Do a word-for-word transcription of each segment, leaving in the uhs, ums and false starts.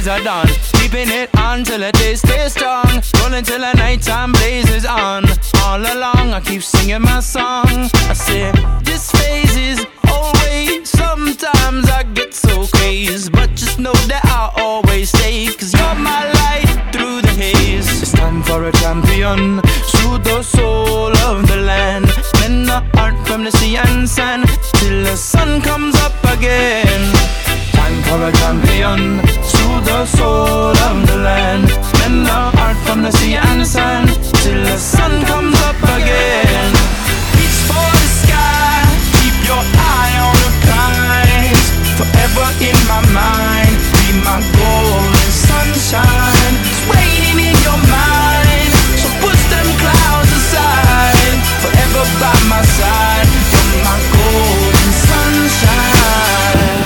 days are done. Keeping it on till the day stays strong. Rolling till the nighttime blazes on. All along I keep singing my song. I say, this phase is always. Sometimes I get so crazed, but just know that I'll always stay. Cause you're my light through the haze. It's time for a champion. Soothe the soul of the land. Mend the heart from the sea and sand till the sun comes up again. Time for a champion. Soothe the soul of the land. Mend the heart from the sea and sand till the sun comes up again. Reach for the sky. Keep your eye on the prize. Forever in my mind. Be my golden sunshine. It's raining in your mind, so push them clouds aside. Forever by my side. You're my golden sunshine.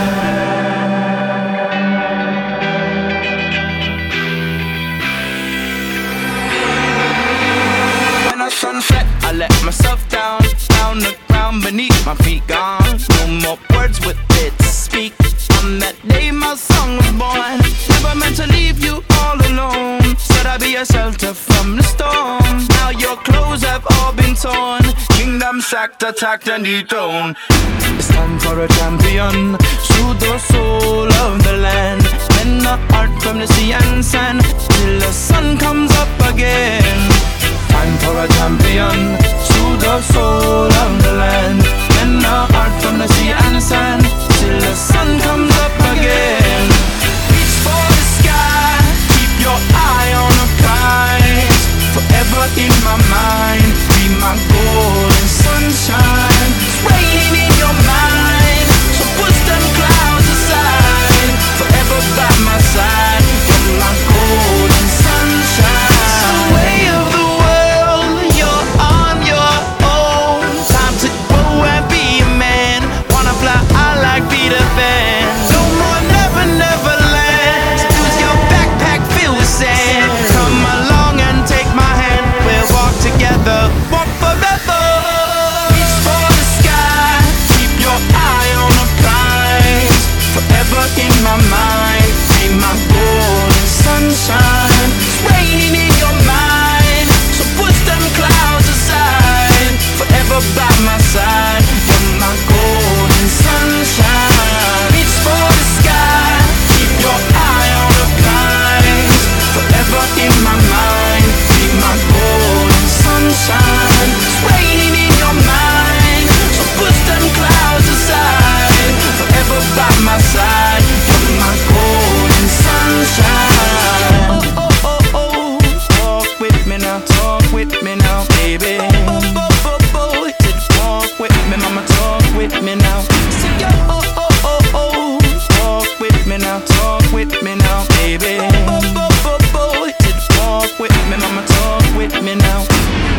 When I sunset, I let myself down. Down the ground beneath my feet gone. No more words with it to speak. On that day my song was born. Never meant to leave you all alone. Said I'd be a shelter from the storm. Now your clothes have all been torn. Kingdom sacked, attacked and dethroned. It's time for a champion. Soothe the soul of the land. Mend the heart from the sea and sand till the sun comes up again. Time for a champion. Soothe the soul of the land. Mend the heart from the sea and sand till the sun comes up again. Reach for the sky. Keep your eye on the prize. Forever in my mind. Be my golden sunshine. It's raining in your mind, so push them clouds aside. Forever by my side. You're my golden sunshine. It's the way of the world. You're on your own. Time to grow and be a man. Wanna fly high like Peter Pan. No more never, never land. Use your backpack filled with sand. Come along and take my hand. We'll walk together, walk forever. Reach for the sky. Keep your eye on the prize. Forever in my mind. Be my golden sunshine. It's raining in your mind, so push them clouds aside. Forever by my side. You're my golden sunshine. Reach for the sky. Keep your eye on the prize. Forever in my mind. Be my golden sunshine. It's raining in your mind, so push them clouds aside. Forever by my side. You're my golden sunshine. Oh, oh, oh, oh. Walk with me now, talk with me now, baby. Oh, oh, oh, oh. Walk with me, mama, talk with me now. Sing your oh, oh, oh, oh. Walk with me now, talk with me now, baby. Oh, oh, oh, oh. Walk with me, mama, talk with me now.